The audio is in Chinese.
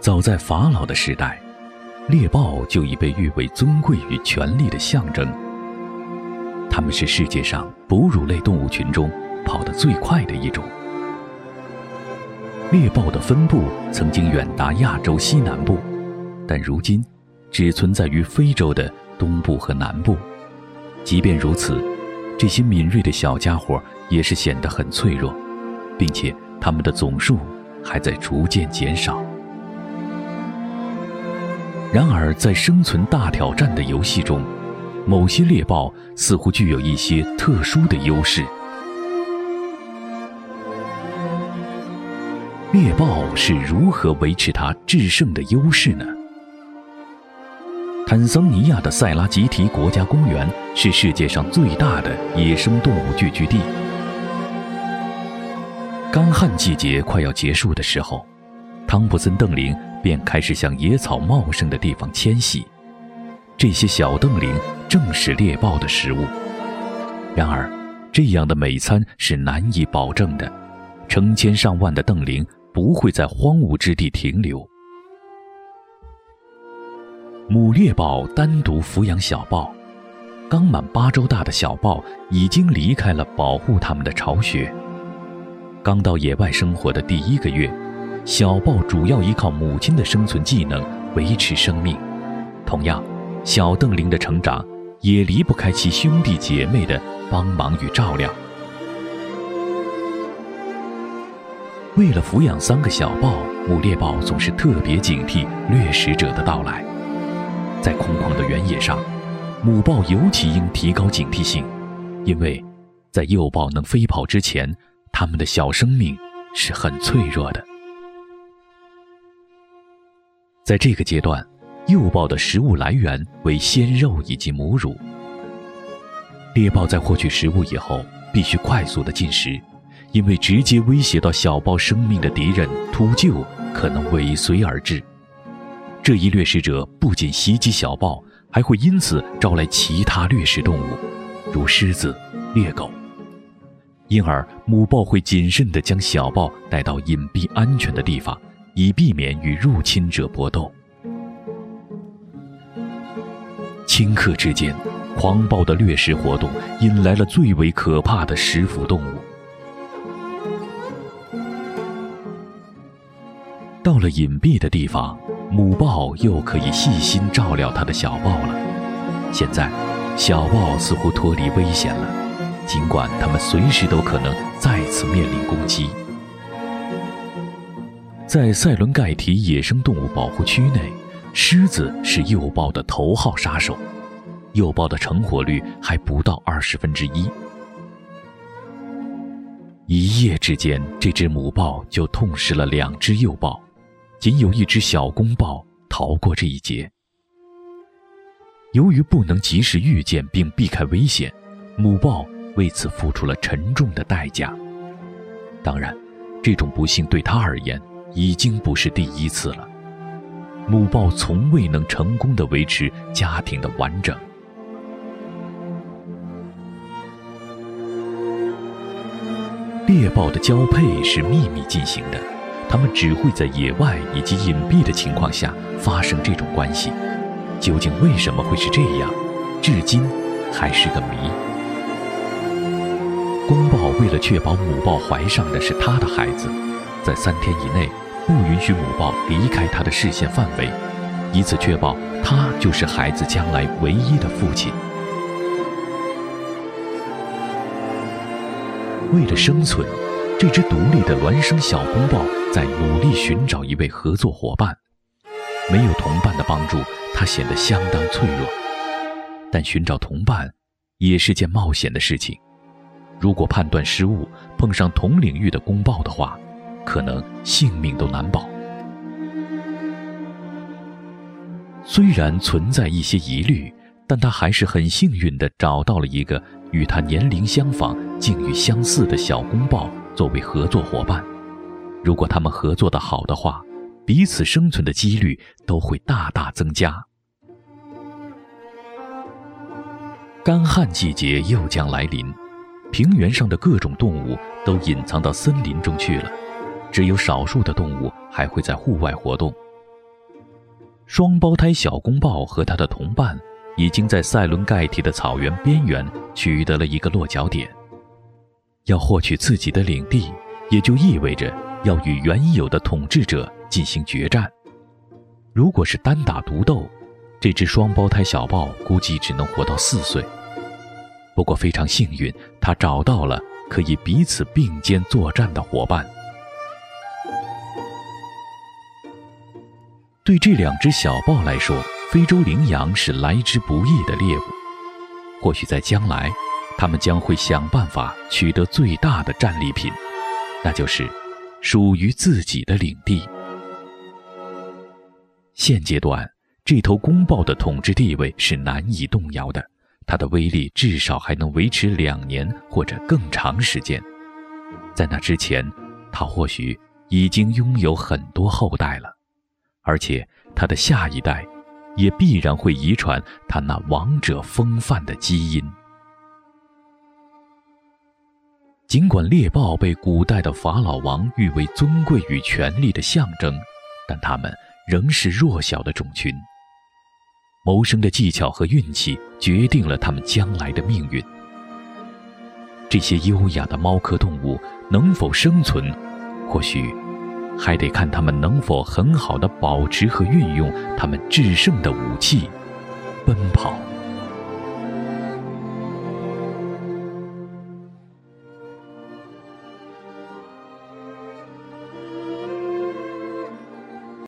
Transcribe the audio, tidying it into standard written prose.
早在法老的时代，猎豹就已被誉为尊贵与权力的象征。它们是世界上哺乳类动物群中跑得最快的一种。猎豹的分布曾经远达亚洲西南部，但如今只存在于非洲的东部和南部。即便如此，这些敏锐的小家伙也是显得很脆弱，并且它们的总数还在逐渐减少。然而，在生存大挑战的游戏中，某些猎豹似乎具有一些特殊的优势。猎豹是如何维持它制胜的优势呢？坦桑尼亚的塞拉吉提国家公园是世界上最大的野生动物聚居地。干旱季节快要结束的时候，汤普森瞪羚便开始向野草茂盛的地方迁徙。这些小瞪羚正是猎豹的食物。然而，这样的美餐是难以保证的，成千上万的瞪羚不会在荒芜之地停留。母猎豹单独抚养小豹，刚满8周大的小豹已经离开了保护它们的巢穴。刚到野外生活的第1个月，小豹主要依靠母亲的生存技能维持生命。同样，小瞪羚的成长也离不开其兄弟姐妹的帮忙与照料。为了抚养3个小豹，母猎豹总是特别警惕掠食者的到来。在空旷的原野上，母豹尤其应提高警惕性，因为在幼豹能飞跑之前，它们的小生命是很脆弱的。在这个阶段，幼豹的食物来源为鲜肉以及母乳。猎豹在获取食物以后，必须快速的进食，因为直接威胁到小豹生命的敌人秃鹫可能尾随而至。这一掠食者不仅袭击小豹，还会因此招来其他掠食动物，如狮子、猎狗。因而母豹会谨慎地将小豹带到隐蔽安全的地方，以避免与入侵者搏斗。顷刻之间，狂暴的掠食活动引来了最为可怕的食腐动物。到了隐蔽的地方，母豹又可以细心照料它的小豹了。现在，小豹似乎脱离危险了，尽管它们随时都可能再次面临攻击。在塞伦盖提野生动物保护区内，狮子是幼豹的头号杀手，幼豹的成活率还不到1/20。一夜之间，这只母豹就痛失了2只幼豹，仅有1只小公豹逃过这一劫。由于不能及时预见并避开危险，母豹为此付出了沉重的代价。当然，这种不幸对它而言已经不是第1次了。母豹从未能成功地维持家庭的完整。猎豹的交配是秘密进行的，它们只会在野外以及隐蔽的情况下发生这种关系。究竟为什么会是这样，至今还是个谜。公豹为了确保母豹怀上的是它的孩子，在3天以内不允许母豹离开它的视线范围，以此确保它就是孩子将来唯一的父亲。为了生存，这只独立的孪生小公豹在努力寻找一位合作伙伴。没有同伴的帮助，它显得相当脆弱。但寻找同伴也是件冒险的事情。如果判断失误，碰上同领域的公豹的话，可能性命都难保。虽然存在一些疑虑，但他还是很幸运地找到了一个与他年龄相仿、境遇相似的小公豹作为合作伙伴。如果他们合作得好的话，彼此生存的几率都会大大增加。干旱季节又将来临，平原上的各种动物都隐藏到森林中去了，只有少数的动物还会在户外活动， 双胞胎小公豹和他的同伴已经在塞伦盖蒂的草原边缘取得了一个落脚点。要获取自己的领地，也就意味着要与原有的统治者进行决战。如果是单打独斗，这只双胞胎小豹估计只能活到4岁。不过非常幸运，它找到了可以彼此并肩作战的伙伴。对这2只小豹来说，非洲羚羊是来之不易的猎物。或许在将来，他们将会想办法取得最大的战利品，那就是属于自己的领地。现阶段，这头公豹的统治地位是难以动摇的，它的威力至少还能维持2年或者更长时间。在那之前，它或许已经拥有很多后代了，而且它的下一代也必然会遗传它那王者风范的基因。尽管猎豹被古代的法老王誉为尊贵与权力的象征，但它们仍是弱小的种群。谋生的技巧和运气决定了它们将来的命运。这些优雅的猫科动物能否生存，或许还得看它们能否很好地保持和运用它们制胜的武器——奔跑。